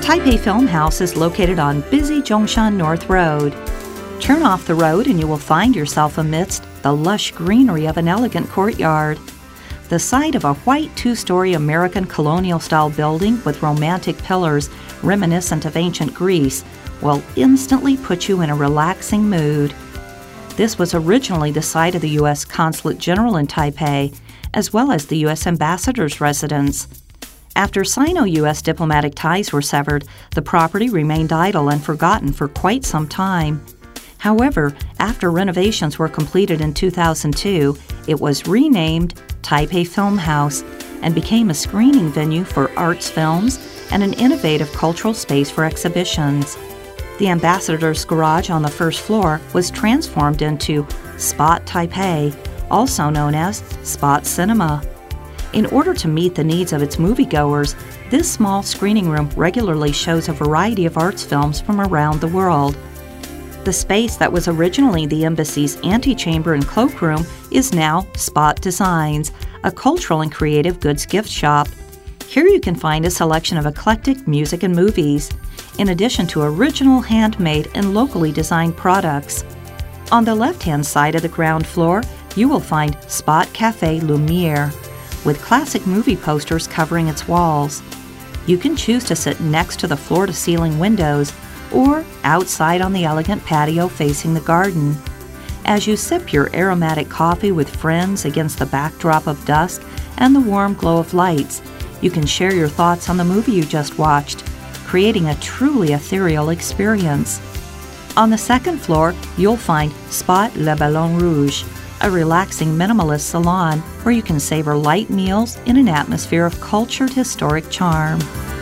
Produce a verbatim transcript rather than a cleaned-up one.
Taipei Film House is located on busy Zhongshan North Road. Turn off the road and you will find yourself amidst the lush greenery of an elegant courtyard. The sight of a white two-story American colonial-style building with romantic pillars reminiscent of ancient Greece will instantly put you in a relaxing mood. This was originally the site of the U S Consulate General in Taipei, as well as the U S Ambassador's residence. After Sino-U S diplomatic ties were severed, the property remained idle and forgotten for quite some time. However, after renovations were completed in two thousand two, it was renamed Taipei Film House and became a screening venue for arts films and an innovative cultural space for exhibitions. The Ambassador's garage on the first floor was transformed into Spot Taipei, also known as Spot Cinema. In order to meet the needs of its moviegoers, this small screening room regularly shows a variety of arts films from around the world. The space that was originally the embassy's antechamber and cloakroom is now Spot Designs, a cultural and creative goods gift shop. Here you can find a selection of eclectic music and movies, in addition to original handmade and locally designed products. On the left-hand side of the ground floor, you will find Spot Cafe Lumiere, with classic movie posters covering its walls. You can choose to sit next to the floor-to-ceiling windows or outside on the elegant patio facing the garden. As you sip your aromatic coffee with friends against the backdrop of dusk and the warm glow of lights, you can share your thoughts on the movie you just watched, creating a truly ethereal experience. On the second floor, you'll find Spot Le Ballon Rouge, a relaxing minimalist salon where you can savor light meals in an atmosphere of cultured historic charm.